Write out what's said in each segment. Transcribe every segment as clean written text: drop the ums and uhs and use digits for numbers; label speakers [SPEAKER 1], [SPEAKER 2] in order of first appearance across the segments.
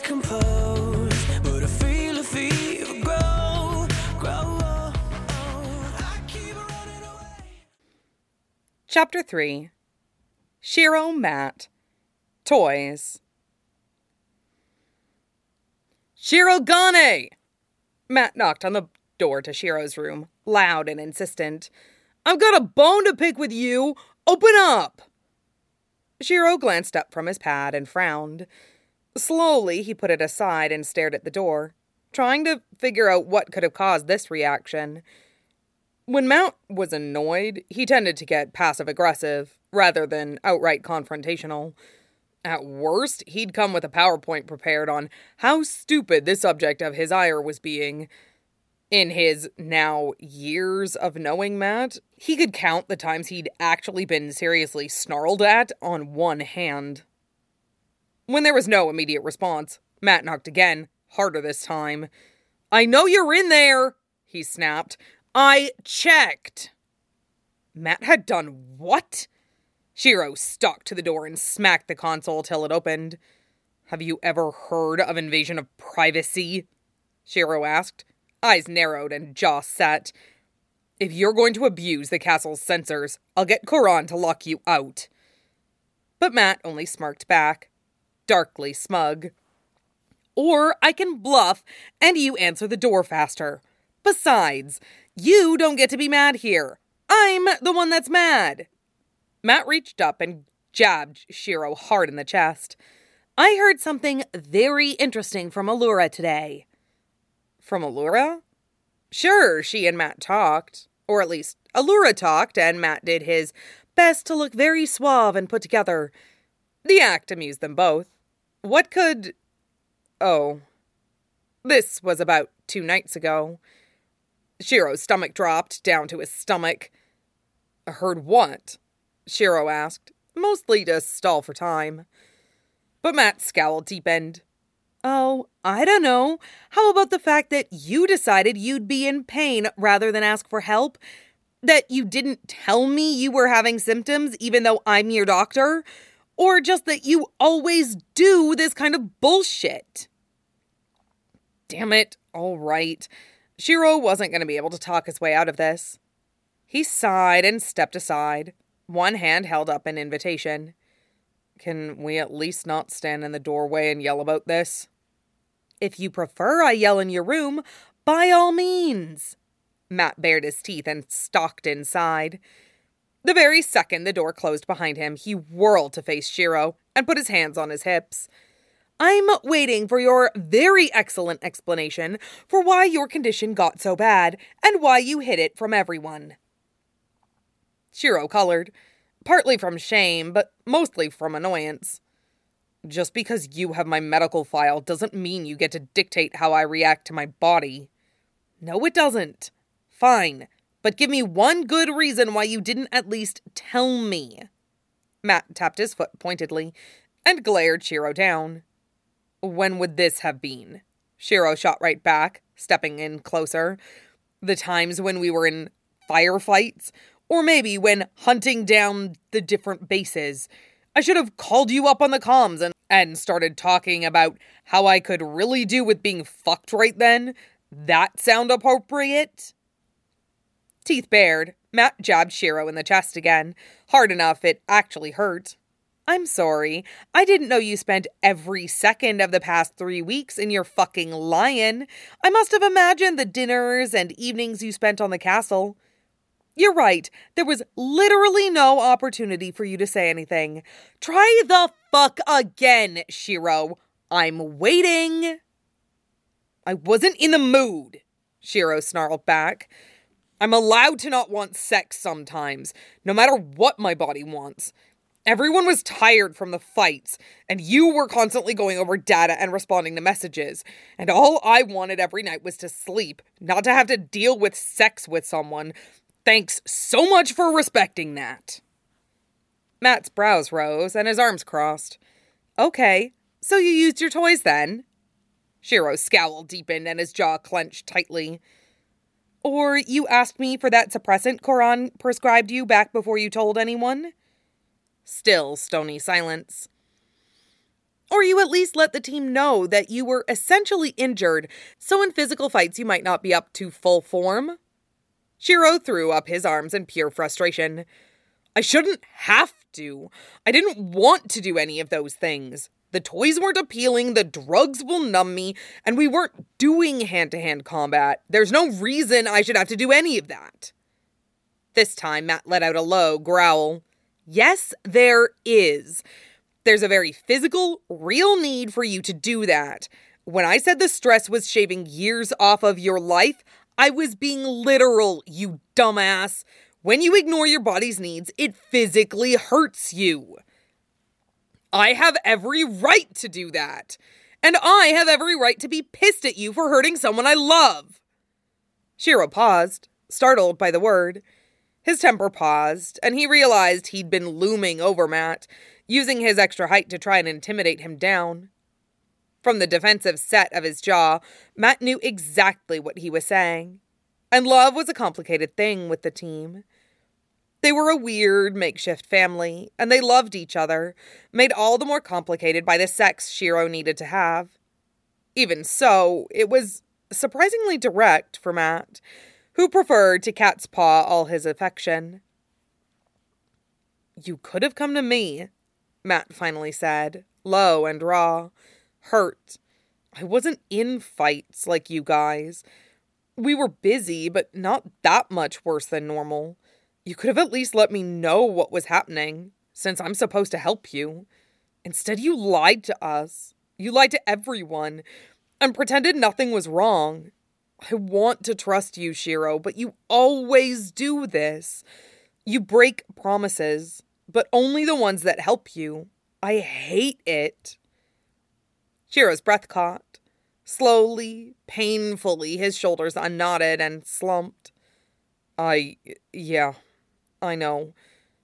[SPEAKER 1] composed, but I feel a fever grow. I keep running away.
[SPEAKER 2] Chapter 3. Shiro, Matt. Toys. Shirogane! Matt knocked on the door to Shiro's room, loud and insistent. I've got a bone to pick with you! Open up! Shiro glanced up from his pad and frowned. Slowly, he put it aside and stared at the door, trying to figure out what could have caused this reaction. When Matt was annoyed, he tended to get passive-aggressive, rather than outright confrontational. At worst, he'd come with a PowerPoint prepared on how stupid the subject of his ire was being. In his now years of knowing Matt, he could count the times he'd actually been seriously snarled at on one hand. When there was no immediate response, Matt knocked again, harder this time. I know you're in there, he snapped. I checked. Matt had done what? Shiro stalked to the door and smacked the console till it opened. Have you ever heard of invasion of privacy? Shiro asked, eyes narrowed and jaw set. If you're going to abuse the castle's censors, I'll get Koran to lock you out. But Matt only smirked back, darkly smug. Or I can bluff and you answer the door faster. Besides, you don't get to be mad here. I'm the one that's mad. Matt reached up and jabbed Shiro hard in the chest. I heard something very interesting from Allura today. From Allura? Sure, she and Matt talked. Or at least, Allura talked, and Matt did his best to look very suave and put together. The act amused them both. What could... Oh. This was about 2 nights ago. Shiro's stomach dropped down to his stomach. Heard what? Shiro asked, mostly to stall for time. But Matt's scowl deepened. Oh, I don't know. How about the fact that you decided you'd be in pain rather than ask for help? That you didn't tell me you were having symptoms even though I'm your doctor? Or just that you always do this kind of bullshit? Damn it, all right. Shiro wasn't going to be able to talk his way out of this. He sighed and stepped aside. One hand held up an invitation. Can we at least not stand in the doorway and yell about this? If you prefer I yell in your room, by all means. Matt bared his teeth and stalked inside. The very second the door closed behind him, he whirled to face Shiro and put his hands on his hips. I'm waiting for your very excellent explanation for why your condition got so bad and why you hid it from everyone. Shiro colored, partly from shame, but mostly from annoyance. Just because you have my medical file doesn't mean you get to dictate how I react to my body. No, it doesn't. Fine, but give me one good reason why you didn't at least tell me. Matt tapped his foot pointedly and glared Shiro down. When would this have been? Shiro shot right back, stepping in closer. The times when we were in firefights? Or maybe when hunting down the different bases. I should have called you up on the comms and started talking about how I could really do with being fucked right then. That sound appropriate? Teeth bared, Matt jabbed Shiro in the chest again, hard enough it actually hurt. I'm sorry. I didn't know you spent every second of the past 3 weeks in your fucking lion. I must have imagined the dinners and evenings you spent on the castle. You're right. There was literally no opportunity for you to say anything. Try the fuck again, Shiro. I'm waiting. I wasn't in the mood, Shiro snarled back. I'm allowed to not want sex sometimes, no matter what my body wants. Everyone was tired from the fights, and you were constantly going over data and responding to messages, and all I wanted every night was to sleep, not to have to deal with sex with someone. Thanks so much for respecting that. Matt's brows rose and his arms crossed. Okay, so you used your toys then? Shiro's scowl deepened and his jaw clenched tightly. Or you asked me for that suppressant Koran prescribed you back before you told anyone? Still stony silence. Or you at least let the team know that you were essentially injured, so in physical fights you might not be up to full form. Shiro threw up his arms in pure frustration. I shouldn't have to. I didn't want to do any of those things. The toys weren't appealing, the drugs will numb me, and we weren't doing hand-to-hand combat. There's no reason I should have to do any of that. This time, Matt let out a low growl. Yes, there is. There's a very physical, real need for you to do that. When I said the stress was shaving years off of your life, I was being literal, you dumbass. When you ignore your body's needs, it physically hurts you. I have every right to do that. And I have every right to be pissed at you for hurting someone I love. Shiro paused, startled by the word. His temper paused, and he realized he'd been looming over Matt, using his extra height to try and intimidate him down. From the defensive set of his jaw, Matt knew exactly what he was saying. And love was a complicated thing with the team. They were a weird, makeshift family, and they loved each other, made all the more complicated by the sex Shiro needed to have. Even so, it was surprisingly direct for Matt, who preferred to cat's paw all his affection. You could have come to me, Matt finally said, low and raw, hurt. I wasn't in fights like you guys. We were busy, but not that much worse than normal. You could have at least let me know what was happening, since I'm supposed to help you. Instead, you lied to us. You lied to everyone, and pretended nothing was wrong. I want to trust you, Shiro, but you always do this. You break promises, but only the ones that help you. I hate it. Shiro's breath caught. Slowly, painfully, his shoulders unknotted and slumped. Yeah, I know.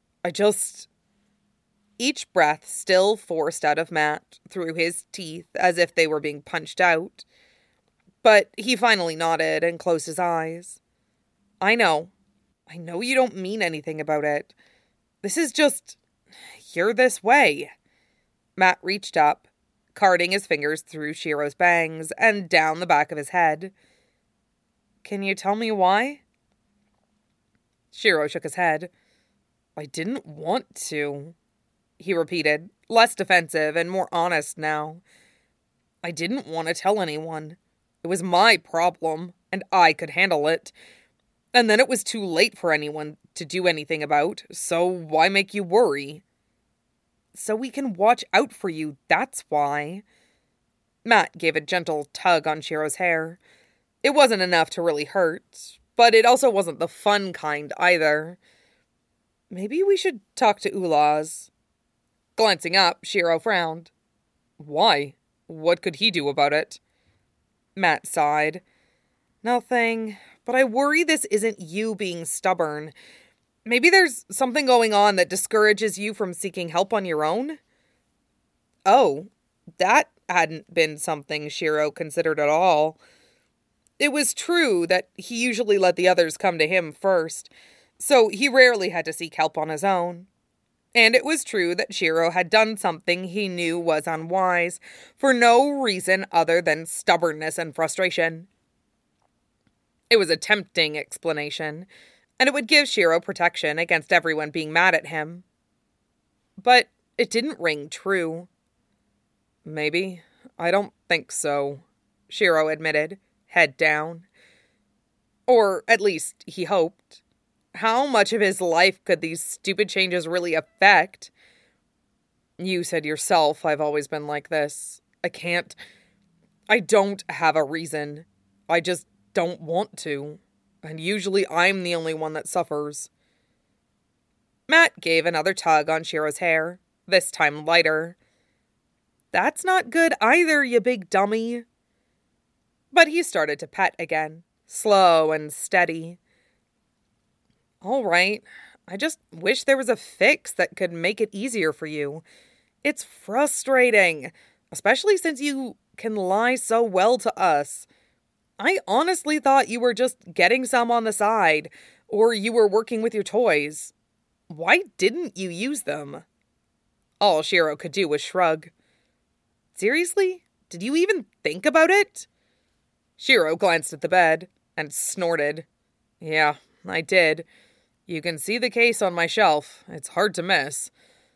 [SPEAKER 2] Each breath still forced out of Matt through his teeth as if they were being punched out. But he finally nodded and closed his eyes. I know you don't mean anything about it. This is just, you're this way. Matt reached up, carting his fingers through Shiro's bangs and down the back of his head. Can you tell me why? Shiro shook his head. I didn't want to, he repeated, less defensive and more honest now. I didn't want to tell anyone. It was my problem, and I could handle it. And then it was too late for anyone to do anything about, so why make you worry? So we can watch out for you, that's why. Matt gave a gentle tug on Shiro's hair. It wasn't enough to really hurt, but it also wasn't the fun kind either. Maybe we should talk to Ulaz. Glancing up, Shiro frowned. Why? What could he do about it? Matt sighed. Nothing, but I worry this isn't you being stubborn. Maybe there's something going on that discourages you from seeking help on your own? Oh, that hadn't been something Shiro considered at all. It was true that he usually let the others come to him first, so he rarely had to seek help on his own. And it was true that Shiro had done something he knew was unwise, for no reason other than stubbornness and frustration. It was a tempting explanation, and it would give Shiro protection against everyone being mad at him. But it didn't ring true. Maybe. I don't think so, Shiro admitted, head down. Or at least he hoped. How much of his life could these stupid changes really affect? You said yourself I've always been like this. I don't have a reason. I just don't want to. And usually I'm the only one that suffers. Matt gave another tug on Shiro's hair, this time lighter. That's not good either, you big dummy. But he started to pet again, slow and steady. All right, I just wish there was a fix that could make it easier for you. It's frustrating, especially since you can lie so well to us. I honestly thought you were just getting some on the side, or you were working with your toys. Why didn't you use them? All Shiro could do was shrug. Seriously? Did you even think about it? Shiro glanced at the bed and snorted. Yeah, I did. You can see the case on my shelf. It's hard to miss.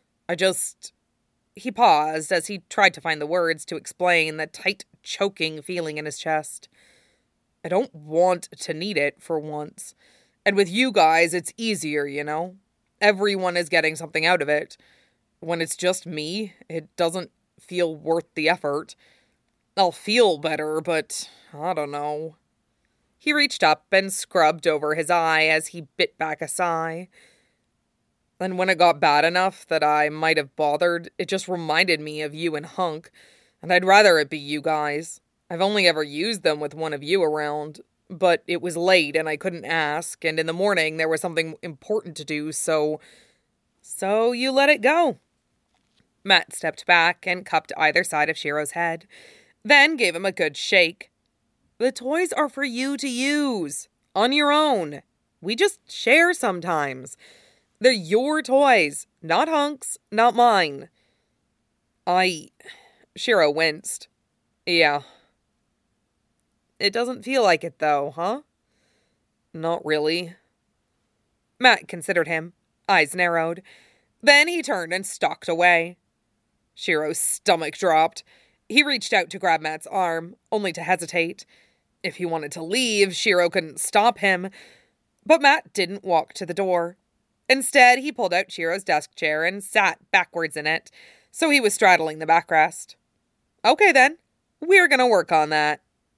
[SPEAKER 2] He paused as he tried to find the words to explain the tight, choking feeling in his chest. I don't want to need it for once. And with you guys, it's easier, you know? Everyone is getting something out of it. When it's just me, it doesn't feel worth the effort. I'll feel better, but I don't know. He reached up and scrubbed over his eye as he bit back a sigh. And when it got bad enough that I might have bothered, it just reminded me of you and Hunk, and I'd rather it be you guys. I've only ever used them with one of you around, but it was late and I couldn't ask, and in the morning there was something important to do, so you let it go. Matt stepped back and cupped either side of Shiro's head, then gave him a good shake. The toys are for you to use, on your own. We just share sometimes. They're your toys, not Hunk's, not mine. Shiro winced. Yeah. It doesn't feel like it, though, huh? Not really. Matt considered him, eyes narrowed. Then he turned and stalked away. Shiro's stomach dropped. He reached out to grab Matt's arm, only to hesitate. If he wanted to leave, Shiro couldn't stop him. But Matt didn't walk to the door. Instead, he pulled out Shiro's desk chair and sat backwards in it, so he was straddling the backrest. Okay then, we're gonna work on that.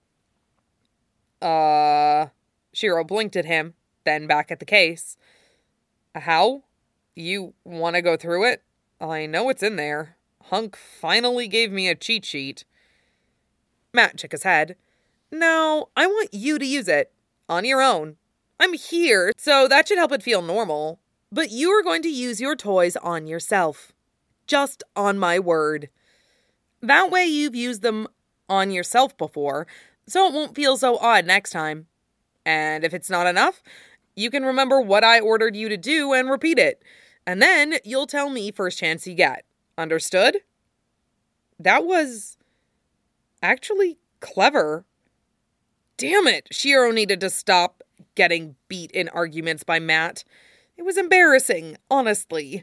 [SPEAKER 2] Shiro blinked at him, then back at the case. How? You want to go through it? I know it's in there. Hunk finally gave me a cheat sheet. Matt shook his head. No, I want you to use it. On your own. I'm here, so that should help it feel normal. But you are going to use your toys on yourself. Just on my word. That way you've used them on yourself before, so it won't feel so odd next time. And if it's not enough, you can remember what I ordered you to do and repeat it. And then you'll tell me first chance you get. Understood? That was actually clever. Damn it, Shiro needed to stop getting beat in arguments by Matt. It was embarrassing, honestly.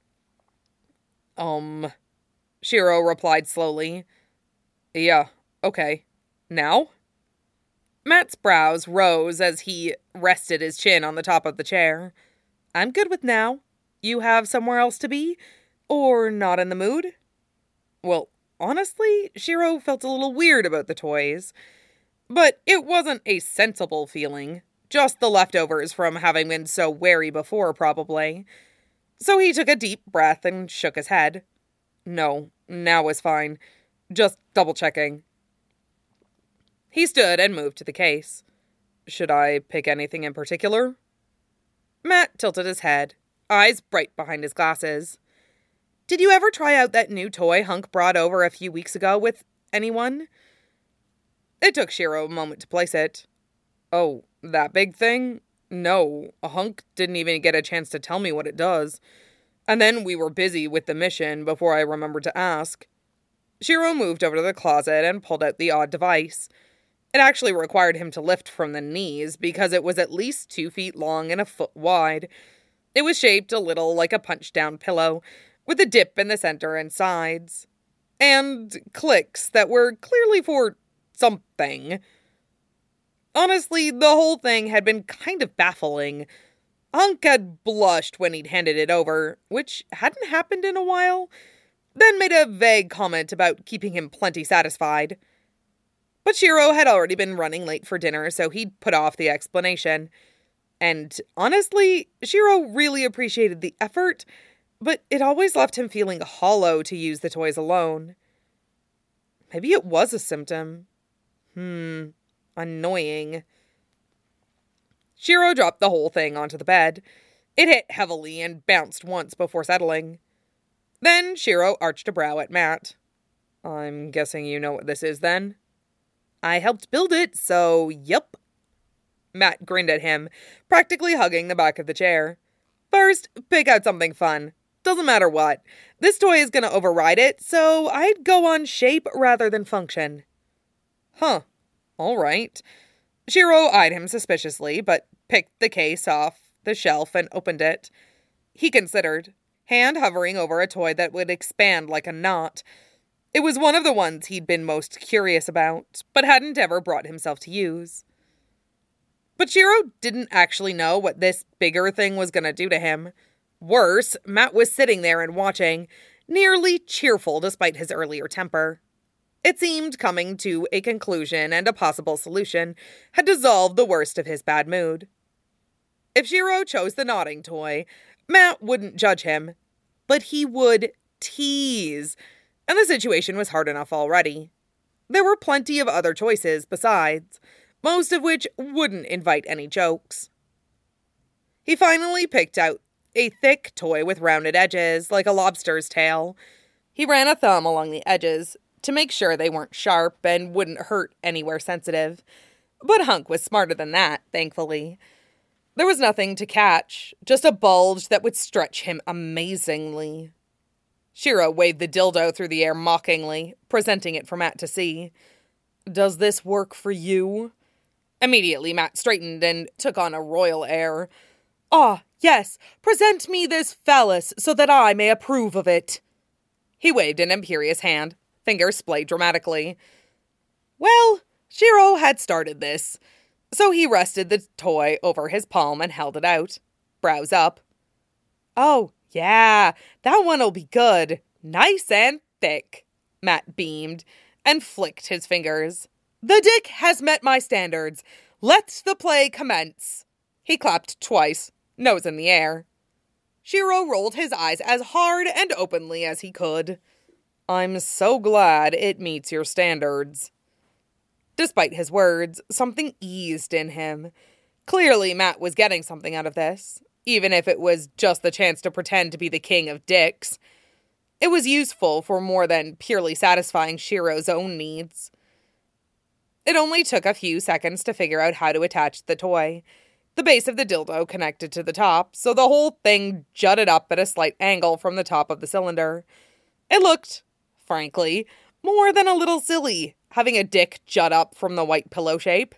[SPEAKER 2] Shiro replied slowly. Yeah, okay. Now? Matt's brows rose as he rested his chin on the top of the chair. I'm good with now. You have somewhere else to be? Or not in the mood? Well, honestly, Shiro felt a little weird about the toys. But it wasn't a sensible feeling. Just the leftovers from having been so wary before, probably. So he took a deep breath and shook his head. No, now is fine. Just double-checking. He stood and moved to the case. Should I pick anything in particular? Matt tilted his head, eyes bright behind his glasses. Did you ever try out that new toy Hunk brought over a few weeks ago with anyone? It took Shiro a moment to place it. Oh, that big thing? No, Hunk didn't even get a chance to tell me what it does. And then we were busy with the mission before I remembered to ask. Shiro moved over to the closet and pulled out the odd device. It actually required him to lift from the knees because it was at least 2 feet long and a foot wide. It was shaped a little like a punch-down pillow, with a dip in the center and sides. And clicks that were clearly for something. Honestly, the whole thing had been kind of baffling. Hunk had blushed when he'd handed it over, which hadn't happened in a while, then made a vague comment about keeping him plenty satisfied. But Shiro had already been running late for dinner, so he'd put off the explanation. And honestly, Shiro really appreciated the effort, but it always left him feeling hollow to use the toys alone. Maybe it was a symptom. Annoying. Shiro dropped the whole thing onto the bed. It hit heavily and bounced once before settling. Then Shiro arched a brow at Matt. I'm guessing you know what this is then? I helped build it, so yup. Matt grinned at him, practically hugging the back of the chair. First, pick out something fun. doesn't matter what. This toy is going to override it, so I'd go on shape rather than function. Huh. All right. Shiro eyed him suspiciously, but picked the case off the shelf and opened it. He considered, hand hovering over a toy that would expand like a knot. It was one of the ones he'd been most curious about, but hadn't ever brought himself to use. But Shiro didn't actually know what this bigger thing was going to do to him. Worse, Matt was sitting there and watching, nearly cheerful despite his earlier temper. It seemed coming to a conclusion and a possible solution had dissolved the worst of his bad mood. If Shiro chose the nodding toy, Matt wouldn't judge him, but he would tease, and the situation was hard enough already. There were plenty of other choices besides, most of which wouldn't invite any jokes. He finally picked out a thick toy with rounded edges, like a lobster's tail. He ran a thumb along the edges to make sure they weren't sharp and wouldn't hurt anywhere sensitive. But Hunk was smarter than that, thankfully. There was nothing to catch, just a bulge that would stretch him amazingly. Shiro waved the dildo through the air mockingly, presenting it for Matt to see. "Does this work for you?" Immediately, Matt straightened and took on a royal air. "Ah, yes, present me this phallus so that I may approve of it." He waved an imperious hand, fingers splayed dramatically. Well, Shiro had started this, so he rested the toy over his palm and held it out, brows up. "Oh, yeah, that one'll be good. Nice and thick," Matt beamed and flicked his fingers. "The dick has met my standards. Let the play commence." He clapped twice, nose in the air. Shiro rolled his eyes as hard and openly as he could. "I'm so glad it meets your standards." Despite his words, something eased in him. Clearly, Matt was getting something out of this, even if it was just the chance to pretend to be the king of dicks. It was useful for more than purely satisfying Shiro's own needs. It only took a few seconds to figure out how to attach the toy. The base of the dildo connected to the top, so the whole thing jutted up at a slight angle from the top of the cylinder. It looked, frankly, more than a little silly, having a dick jut up from the white pillow shape.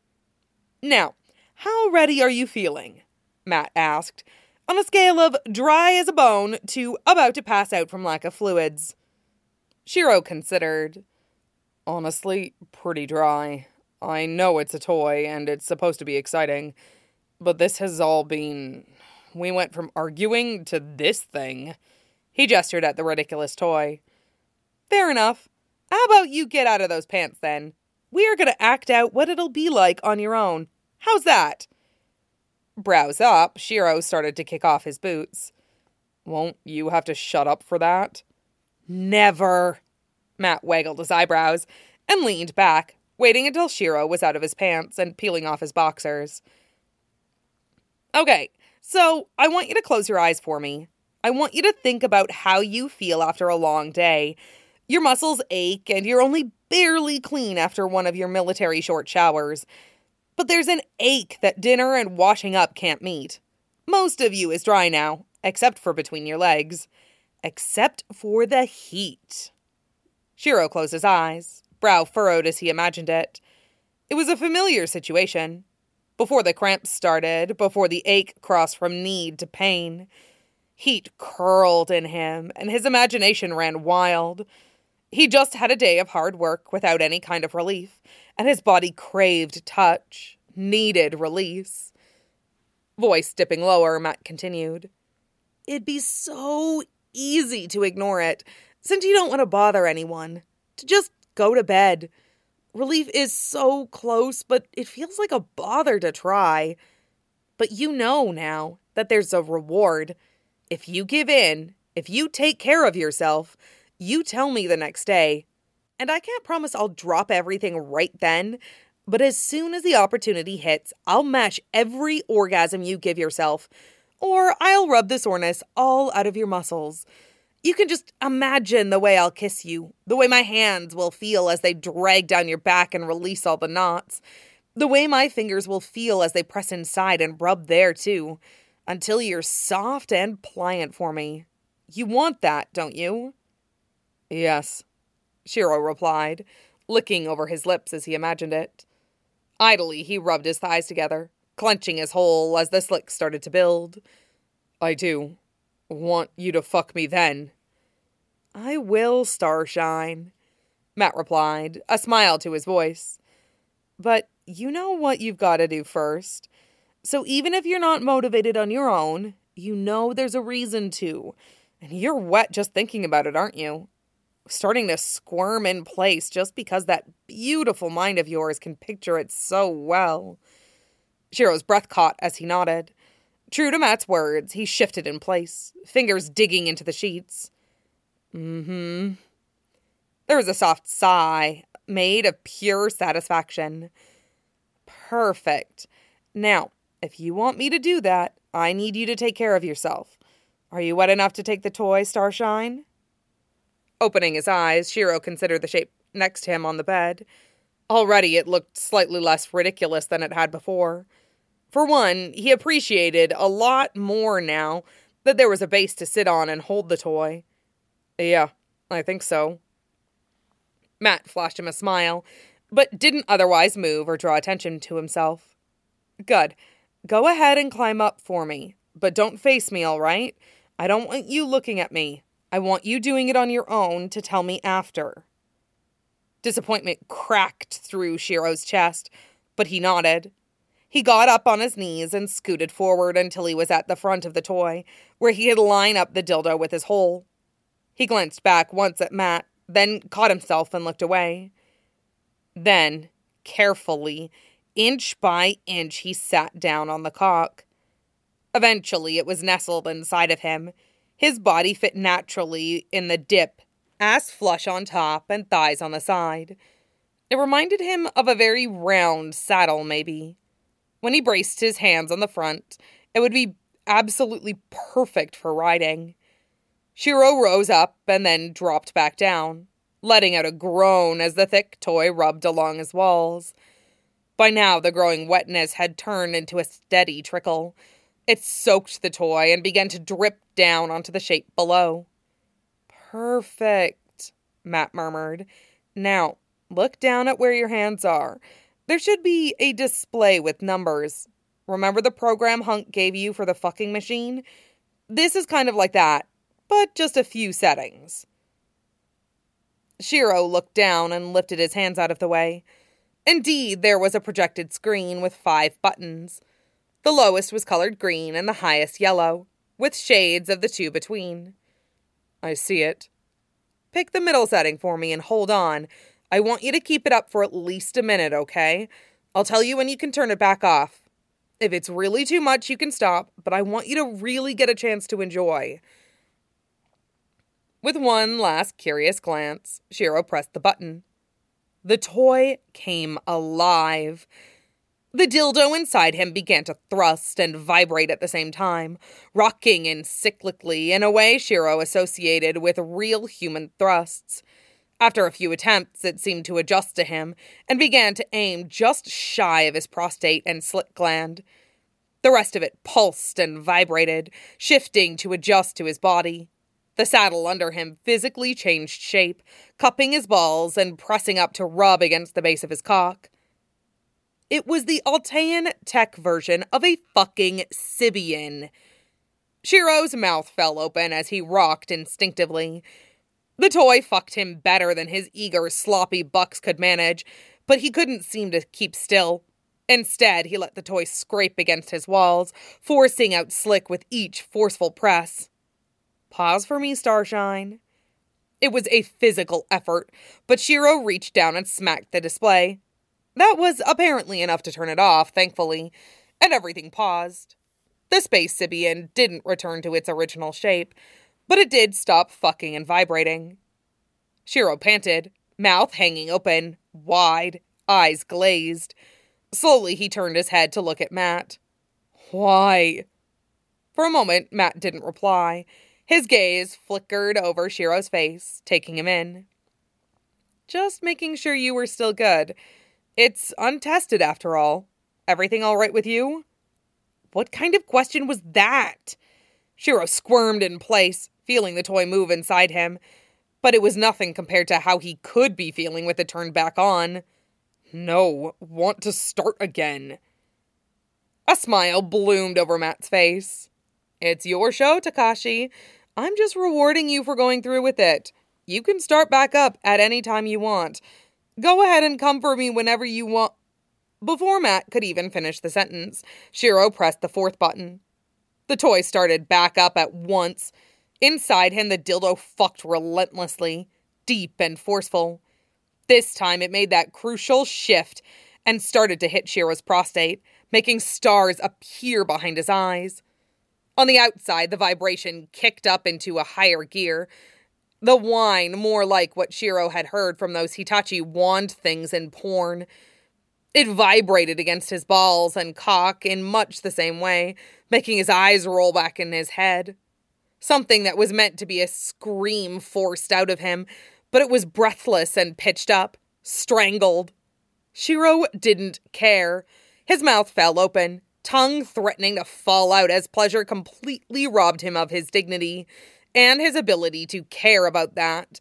[SPEAKER 2] "Now, how ready are you feeling?" Matt asked, on a scale of dry as a bone to about to pass out from lack of fluids. Shiro considered. "Honestly, pretty dry. I know it's a toy, and it's supposed to be exciting, but this has all been... We went from arguing to this thing." He gestured at the ridiculous toy. "Fair enough. How about you get out of those pants, then? We are going to act out what it'll be like on your own. How's that?" Brows up, Shiro started to kick off his boots. "Won't you have to shut up for that?" "Never." Matt waggled his eyebrows and leaned back, waiting until Shiro was out of his pants and peeling off his boxers. "Okay, so I want you to close your eyes for me. I want you to think about how you feel after a long day. Your muscles ache and you're only barely clean after one of your military short showers. But there's an ache that dinner and washing up can't meet. Most of you is dry now, except for between your legs. Except for the heat." Shiro closed his eyes, brow furrowed as he imagined it. It was a familiar situation. Before the cramps started, before the ache crossed from need to pain. Heat curled in him, and his imagination ran wild. He just had a day of hard work without any kind of relief, and his body craved touch, needed release. Voice dipping lower, Matt continued. "It'd be so easy to ignore it, since you don't want to bother anyone. To just go to bed. Relief is so close, but it feels like a bother to try. But you know now that there's a reward. If you give in, if you take care of yourself, you tell me the next day. And I can't promise I'll drop everything right then, but as soon as the opportunity hits, I'll match every orgasm you give yourself, or I'll rub the soreness all out of your muscles. You can just imagine the way I'll kiss you, the way my hands will feel as they drag down your back and release all the knots, the way my fingers will feel as they press inside and rub there too, until you're soft and pliant for me. You want that, don't you? Yes, Shiro replied, licking over his lips as he imagined it. Idly, he rubbed his thighs together, clenching his hole as the slick started to build. I do want you to fuck me then. I will, Starshine, Matt replied, a smile to his voice. But you know what you've got to do first. So even if you're not motivated on your own, you know there's a reason to. And you're wet just thinking about it, aren't you? Starting to squirm in place just because that beautiful mind of yours can picture it so well. Shiro's breath caught as he nodded. True to Matt's words, he shifted in place, fingers digging into the sheets. There was a soft sigh, made of pure satisfaction. Perfect. Now, if you want me to do that, I need you to take care of yourself. Are you wet enough to take the toy, Starshine? Opening his eyes, Shiro considered the shape next to him on the bed. Already it looked slightly less ridiculous than it had before. For one, he appreciated a lot more now that there was a base to sit on and hold the toy. Yeah, I think so. Matt flashed him a smile, but didn't otherwise move or draw attention to himself. Good. Go ahead and climb up for me, but don't face me, all right? I don't want you looking at me. I want you doing it on your own to tell me after. Disappointment cracked through Shiro's chest, but he nodded. He got up on his knees and scooted forward until he was at the front of the toy, where he had lined up the dildo with his hole. He glanced back once at Matt, then caught himself and looked away. Then, carefully, inch by inch, he sat down on the cock. Eventually, it was nestled inside of him. His body fit naturally in the dip, ass flush on top and thighs on the side. It reminded him of a very round saddle, maybe. When he braced his hands on the front, it would be absolutely perfect for riding. Shiro rose up and then dropped back down, letting out a groan as the thick toy rubbed along his walls. By now, the growing wetness had turned into a steady trickle. It soaked the toy and began to drip down onto the shape below. Perfect, Matt murmured. Now, look down at where your hands are. There should be a display with numbers. Remember the program Hunk gave you for the fucking machine? This is kind of like that, but just a few settings. Shiro looked down and lifted his hands out of the way. Indeed, there was a projected screen with 5 buttons. The lowest was colored green and the highest yellow, with shades of the two between. I see it. Pick the middle setting for me and hold on. I want you to keep it up for at least a minute, okay? I'll tell you when you can turn it back off. If it's really too much, you can stop, but I want you to really get a chance to enjoy. With one last curious glance, Shiro pressed the button. The toy came alive. The dildo inside him began to thrust and vibrate at the same time, rocking and cyclically in a way Shiro associated with real human thrusts. After a few attempts, it seemed to adjust to him and began to aim just shy of his prostate and slit gland. The rest of it pulsed and vibrated, shifting to adjust to his body. The saddle under him physically changed shape, cupping his balls and pressing up to rub against the base of his cock. It was the Altean tech version of a fucking Sybian. Shiro's mouth fell open as he rocked instinctively. The toy fucked him better than his eager, sloppy bucks could manage, but he couldn't seem to keep still. Instead, he let the toy scrape against his walls, forcing out slick with each forceful press. Pause for me, Starshine. It was a physical effort, but Shiro reached down and smacked the display. That was apparently enough to turn it off, thankfully, and everything paused. The Space Sybian didn't return to its original shape, but it did stop fucking and vibrating. Shiro panted, mouth hanging open, wide, eyes glazed. Slowly he turned his head to look at Matt. Why? For a moment, Matt didn't reply. His gaze flickered over Shiro's face, taking him in. Just making sure you were still good. It's untested, after all. Everything all right with you? What kind of question was that? Shiro squirmed in place, feeling the toy move inside him, but it was nothing compared to how he could be feeling with it turned back on. No, want to start again. A smile bloomed over Matt's face. It's your show, Takashi. I'm just rewarding you for going through with it. You can start back up at any time you want. Go ahead and come for me whenever you want. Before Matt could even finish the sentence, Shiro pressed the fourth button. The toy started back up at once. Inside him, the dildo fucked relentlessly, deep and forceful. This time, it made that crucial shift and started to hit Shiro's prostate, making stars appear behind his eyes. On the outside, the vibration kicked up into a higher gear. The whine more like what Shiro had heard from those Hitachi wand things in porn. It vibrated against his balls and cock in much the same way, making his eyes roll back in his head. Something that was meant to be a scream forced out of him, but it was breathless and pitched up, strangled. Shiro didn't care. His mouth fell open, tongue threatening to fall out as pleasure completely robbed him of his dignity and his ability to care about that.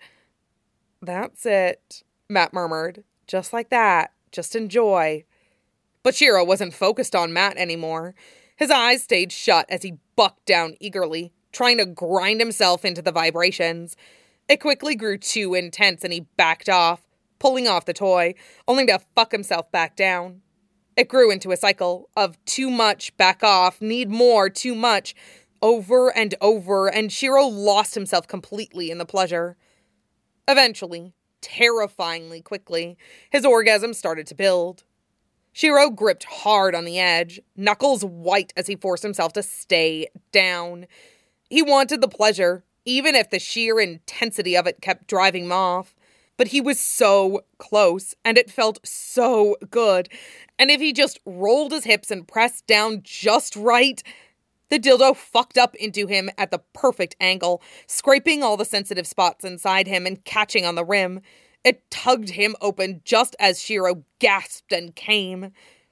[SPEAKER 2] That's it, Matt murmured. Just like that. Just enjoy. But Shiro wasn't focused on Matt anymore. His eyes stayed shut as he bucked down eagerly, trying to grind himself into the vibrations. It quickly grew too intense and he backed off, pulling off the toy, only to fuck himself back down. It grew into a cycle of too much, back off, need more, too much, over and over, and Shiro lost himself completely in the pleasure. Eventually, terrifyingly quickly, his orgasm started to build. Shiro gripped hard on the edge, knuckles white as he forced himself to stay down. He wanted the pleasure, even if the sheer intensity of it kept driving him off. But he was so close, and it felt so good. And if he just rolled his hips and pressed down just right, the dildo fucked up into him at the perfect angle, scraping all the sensitive spots inside him and catching on the rim. It tugged him open just as Shiro gasped and came.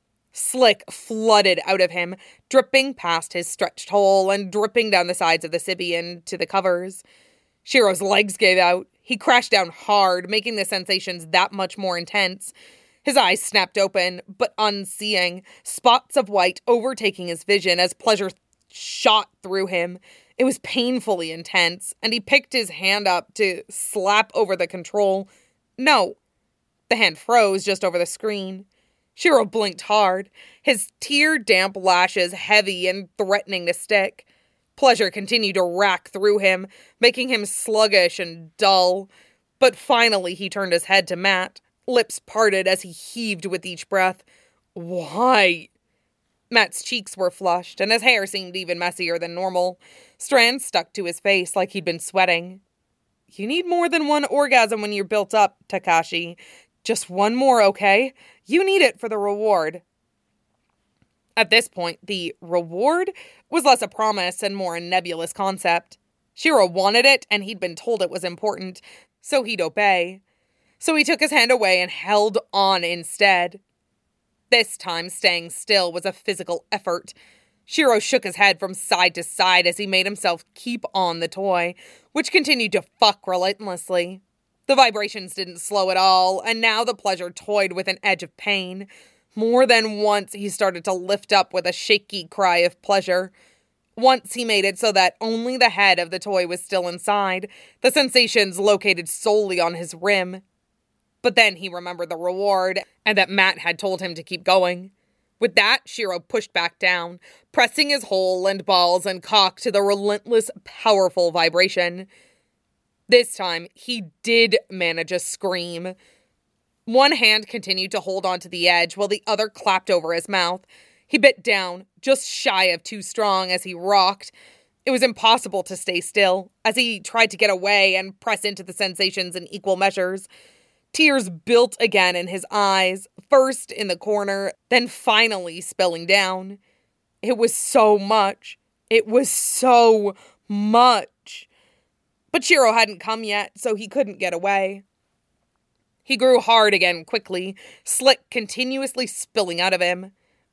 [SPEAKER 2] Slick flooded out of him, dripping past his stretched hole and dripping down the sides of the Sybian to the covers. Shiro's legs gave out. He crashed down hard, making the sensations that much more intense. His eyes snapped open, but unseeing, spots of white overtaking his vision as pleasure shot through him. It was painfully intense, and he picked his hand up to slap over the control. No. The hand froze just over the screen. Shiro blinked hard, his tear-damp lashes heavy and threatening to stick. Pleasure continued to rack through him, making him sluggish and dull. But finally he turned his head to Matt, lips parted as he heaved with each breath. Why? Matt's cheeks were flushed, and his hair seemed even messier than normal. Strands stuck to his face like he'd been sweating. You need more than one orgasm when you're built up, Takashi. Just one more, okay? You need it for the reward. At this point, the reward was less a promise and more a nebulous concept. Shiro wanted it, and he'd been told it was important, so he'd obey. So he took his hand away and held on instead. This time, staying still was a physical effort. Shiro shook his head from side to side as he made himself keep on the toy, which continued to fuck relentlessly. The vibrations didn't slow at all, and now the pleasure toyed with an edge of pain. More than once, he started to lift up with a shaky cry of pleasure. Once he made it so that only the head of the toy was still inside, the sensations located solely on his rim. But then he remembered the reward, and that Matt had told him to keep going. With that, Shiro pushed back down, pressing his hole and balls and cock to the relentless, powerful vibration. This time, he did manage a scream. One hand continued to hold onto the edge while the other clapped over his mouth. He bit down, just shy of too strong as he rocked. It was impossible to stay still, as he tried to get away and press into the sensations in equal measures. Tears built again in his eyes, first in the corner, then finally spilling down. It was so much. It was so much. But Shiro hadn't come yet, so he couldn't get away. He grew hard again quickly, slick continuously spilling out of him.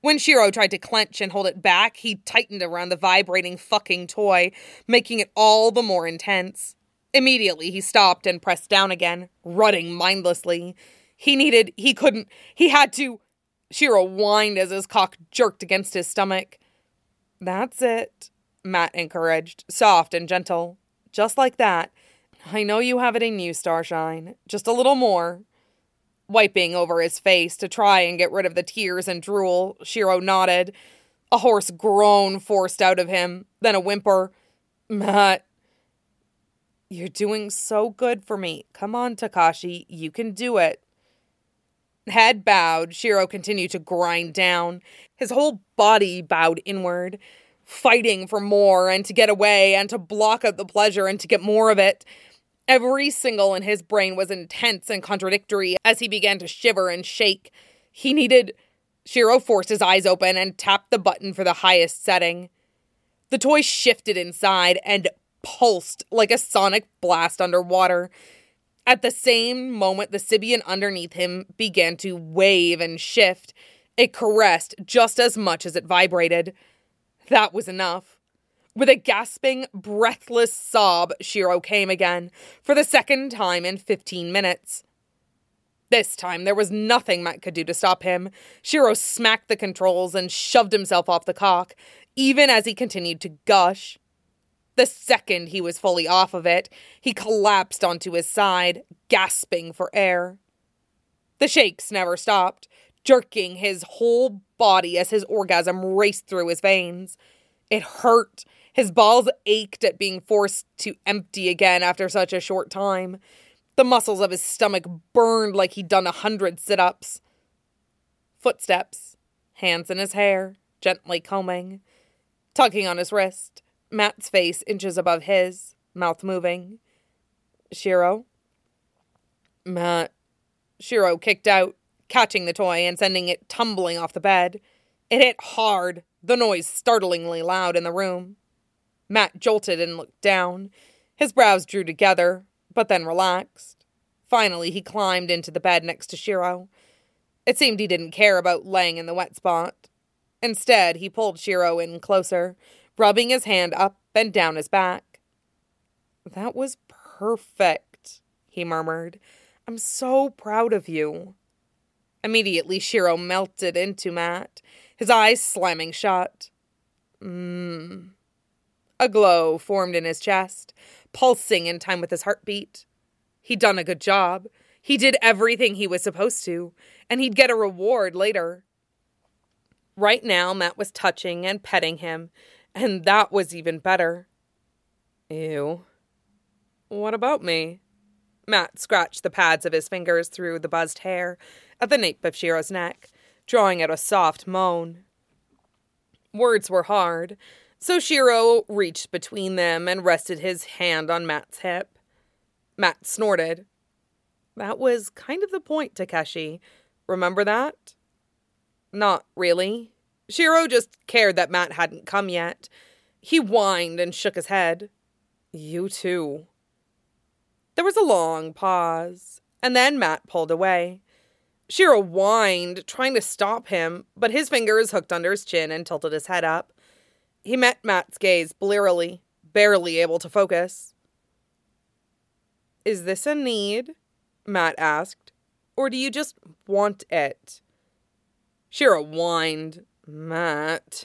[SPEAKER 2] When Shiro tried to clench and hold it back, he tightened around the vibrating fucking toy, making it all the more intense. Immediately, he stopped and pressed down again, rutting mindlessly. He had to. Shiro whined as his cock jerked against his stomach. That's it, Matt encouraged, soft and gentle. Just like that. I know you have it in you, Starshine. Just a little more. Wiping over his face to try and get rid of the tears and drool, Shiro nodded. A hoarse groan forced out of him, then a whimper. Matt, you're doing so good for me. Come on, Takashi, you can do it. Head bowed, Shiro continued to grind down. His whole body bowed inward, fighting for more and to get away and to block out the pleasure and to get more of it. Every single in his brain was intense and contradictory as he began to shiver and shake. Shiro forced his eyes open and tapped the button for the highest setting. The toy shifted inside and pulsed like a sonic blast underwater. At the same moment, the Sybian underneath him began to wave and shift. It caressed just as much as it vibrated. That was enough. With a gasping, breathless sob, Shiro came again, for the second time in 15 minutes. This time, there was nothing Matt could do to stop him. Shiro smacked the controls and shoved himself off the cock, even as he continued to gush. The second he was fully off of it, he collapsed onto his side, gasping for air. The shakes never stopped, jerking his whole body as his orgasm raced through his veins. It hurt. His balls ached at being forced to empty again after such a short time. The muscles of his stomach burned like he'd done 100 sit-ups. Footsteps, hands in his hair, gently combing, tugging on his wrist, Matt's face inches above his, mouth moving. Shiro? Matt. Shiro kicked out, catching the toy and sending it tumbling off the bed. It hit hard, the noise startlingly loud in the room. Matt jolted and looked down. His brows drew together, but then relaxed. Finally, he climbed into the bed next to Shiro. It seemed he didn't care about laying in the wet spot. Instead, he pulled Shiro in closer, rubbing his hand up and down his back. That was perfect, he murmured. I'm so proud of you. Immediately, Shiro melted into Matt, his eyes slamming shut. A glow formed in his chest, pulsing in time with his heartbeat. He'd done a good job. He did everything he was supposed to, and he'd get a reward later. Right now, Matt was touching and petting him, and that was even better. Ew. What about me? Matt scratched the pads of his fingers through the buzzed hair at the nape of Shiro's neck, drawing out a soft moan. Words were hard, so Shiro reached between them and rested his hand on Matt's hip. Matt snorted. That was kind of the point, Takeshi. Remember that? Not really. Shiro just cared that Matt hadn't come yet. He whined and shook his head. You too. There was a long pause, and then Matt pulled away. Shiro whined, trying to stop him, but his fingers hooked under his chin and tilted his head up. He met Matt's gaze blearily, barely able to focus. Is this a need? Matt asked. Or do you just want it? Shiro whined. Matt.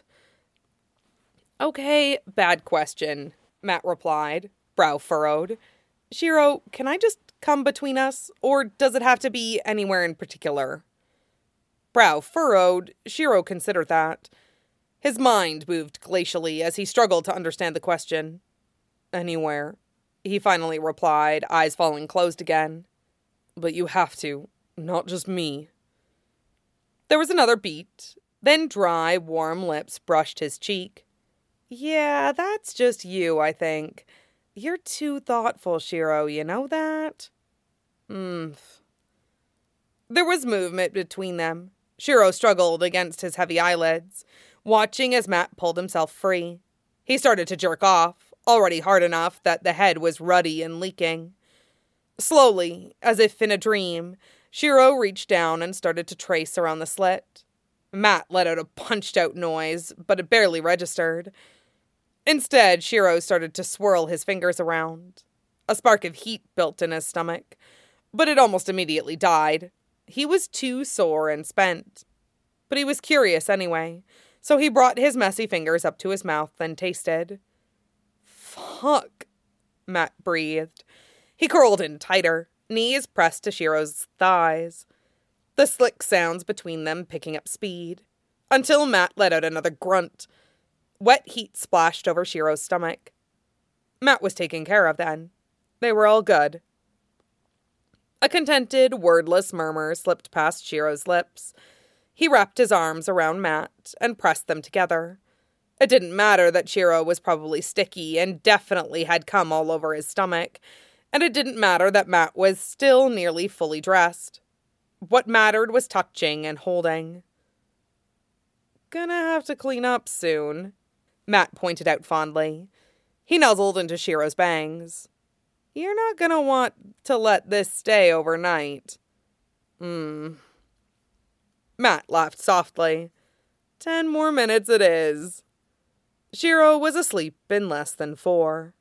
[SPEAKER 2] Okay, bad question, Matt replied, brow furrowed. Shiro, can I just come between us, or does it have to be anywhere in particular? Brow furrowed, Shiro considered that. His mind moved glacially as he struggled to understand the question. Anywhere, he finally replied, eyes falling closed again. But you have to, not just me. There was another beat, then dry, warm lips brushed his cheek. Yeah, that's just you, I think. You're too thoughtful, Shiro, you know that? There was movement between them. Shiro struggled against his heavy eyelids, watching as Matt pulled himself free. He started to jerk off, already hard enough that the head was ruddy and leaking. Slowly, as if in a dream, Shiro reached down and started to trace around the slit. Matt let out a punched-out noise, but it barely registered. Instead, Shiro started to swirl his fingers around. A spark of heat built in his stomach, but it almost immediately died. He was too sore and spent. But he was curious anyway, so he brought his messy fingers up to his mouth and tasted. "Fuck," Matt breathed. He curled in tighter, knees pressed to Shiro's thighs. The slick sounds between them picking up speed, until Matt let out another grunt. Wet heat splashed over Shiro's stomach. Matt was taken care of then. They were all good. A contented, wordless murmur slipped past Shiro's lips. He wrapped his arms around Matt and pressed them together. It didn't matter that Shiro was probably sticky and definitely had cum all over his stomach, and it didn't matter that Matt was still nearly fully dressed. What mattered was touching and holding. "Gonna have to clean up soon," Matt pointed out fondly. He nuzzled into Shiro's bangs. "You're not gonna want to let this stay overnight." Matt laughed softly. 10 more minutes it is." Shiro was asleep in less than 4.